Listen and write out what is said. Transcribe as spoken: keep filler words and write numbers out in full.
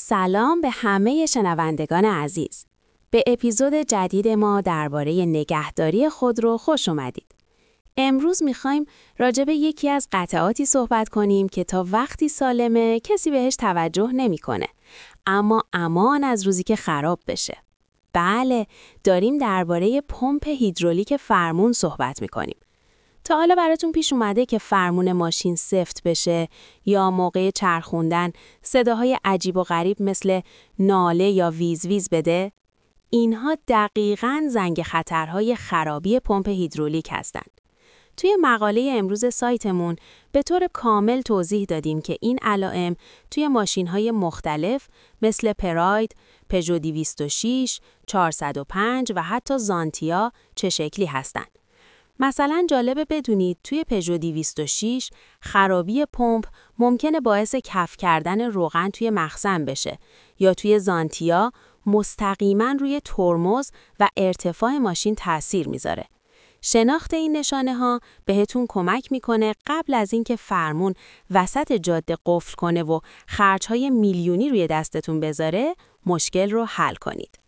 سلام به همه شنوندگان عزیز. به اپیزود جدید ما درباره نگهداری خودرو خوش اومدید. امروز میخوایم راجع به یکی از قطعاتی صحبت کنیم که تا وقتی سالمه کسی بهش توجه نمیکنه، اما امان از روزی که خراب بشه. بله، داریم درباره پمپ هیدرولیک فرمون صحبت میکنیم. تا حالا براتون پیش اومده که فرمون ماشین سفت بشه یا موقع چرخوندن صداهای عجیب و غریب مثل ناله یا ویز ویز بده؟ اینها دقیقاً زنگ خطرهای خرابی پمپ هیدرولیک هستند. توی مقاله امروز سایتمون به طور کامل توضیح دادیم که این علائم توی ماشین‌های مختلف مثل پراید، پژو دویست و شش، چهارصد و پنج و حتی زانتیا چه شکلی هستند. مثلا جالبه بدونید توی پژو دویست و شش خرابی پمپ ممکنه باعث کف کردن روغن توی مخزن بشه یا توی زانتیا مستقیما روی ترمز و ارتفاع ماشین تأثیر میذاره. شناخت این نشانه ها بهتون کمک میکنه قبل از اینکه فرمون وسط جاده قفل کنه و خرج‌های میلیونی روی دستتون بذاره مشکل رو حل کنید.